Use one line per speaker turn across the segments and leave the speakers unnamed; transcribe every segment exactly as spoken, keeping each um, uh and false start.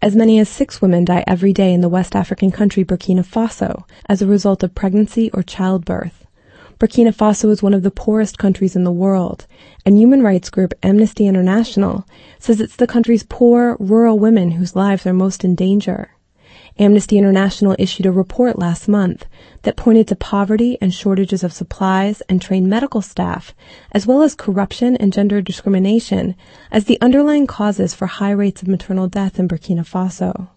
As many as six women die every day in the West African country Burkina Faso as a result of pregnancy or childbirth. Burkina Faso is one of the poorest countries in the world, and human rights group Amnesty International says it's the country's poor, rural women whose lives are most in danger. Amnesty International issued a report last month that pointed to poverty and shortages of supplies and trained medical staff, as well as corruption and gender discrimination, as the underlying causes for high rates of maternal death in Burkina Faso.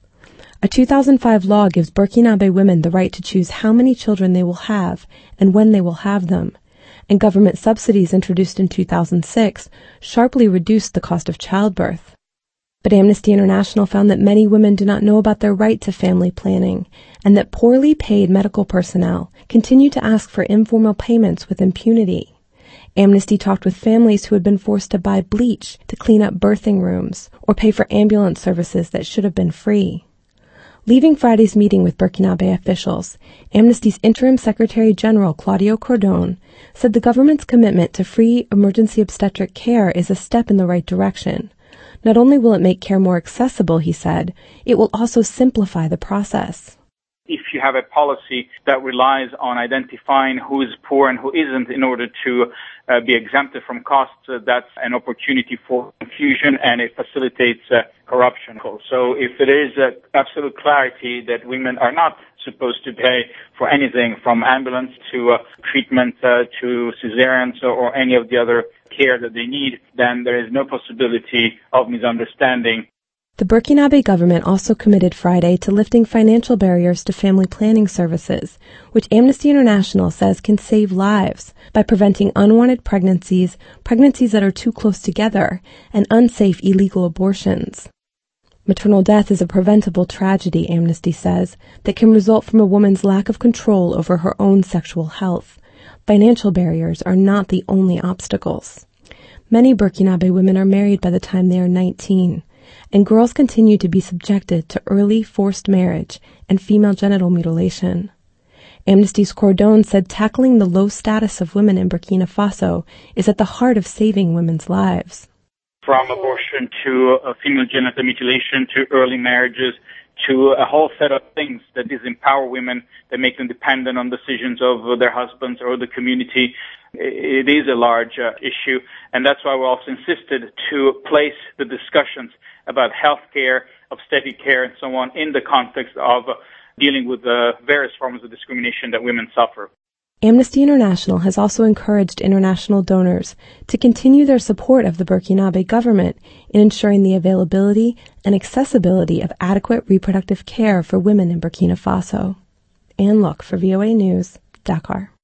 A two thousand five law gives Burkinabe women the right to choose how many children they will have and when they will have them, and government subsidies introduced in two thousand six sharply reduced the cost of childbirth. But Amnesty International found that many women do not know about their right to family planning, and that poorly paid medical personnel continue to ask for informal payments with impunity. Amnesty talked with families who had been forced to buy bleach to clean up birthing rooms or pay for ambulance services that should have been free. Leaving Friday's meeting with Burkinabe officials, Amnesty's interim Secretary General Claudio Cordon said the government's commitment to free emergency obstetric care is a step in the right direction. Not only will it make care more accessible, he said, it will also simplify the process.
If you have a policy that relies on identifying who is poor and who isn't in order to uh, be exempted from costs, uh, that's an opportunity for confusion and it facilitates uh, corruption. So if it is uh, absolute clarity that women are not supposed to pay for anything from ambulance to uh, treatment uh, to cesareans or, or any of the other care that they need, then there is no possibility of misunderstanding.
The Burkinabe government also committed Friday to lifting financial barriers to family planning services, which Amnesty International says can save lives by preventing unwanted pregnancies, pregnancies that are too close together, and unsafe illegal abortions. Maternal death is a preventable tragedy, Amnesty says, that can result from a woman's lack of control over her own sexual health. Financial barriers are not the only obstacles. Many Burkinabe women are married by the time they are nineteen, and girls continue to be subjected to early forced marriage and female genital mutilation. Amnesty's Cordon said tackling the low status of women in Burkina Faso is at the heart of saving women's lives.
From abortion to uh, female genital mutilation to early marriages to a whole set of things that disempower women, that make them dependent on decisions of their husbands or the community. It is a large uh, issue, and that's why we also insisted to place the discussions about health care, obstetric care, and so on in the context of uh, dealing with the various forms of discrimination that women suffer.
Amnesty International has also encouraged international donors to continue their support of the Burkinabe government in ensuring the availability and accessibility of adequate reproductive care for women in Burkina Faso. Anne Look for V O A News, Dakar.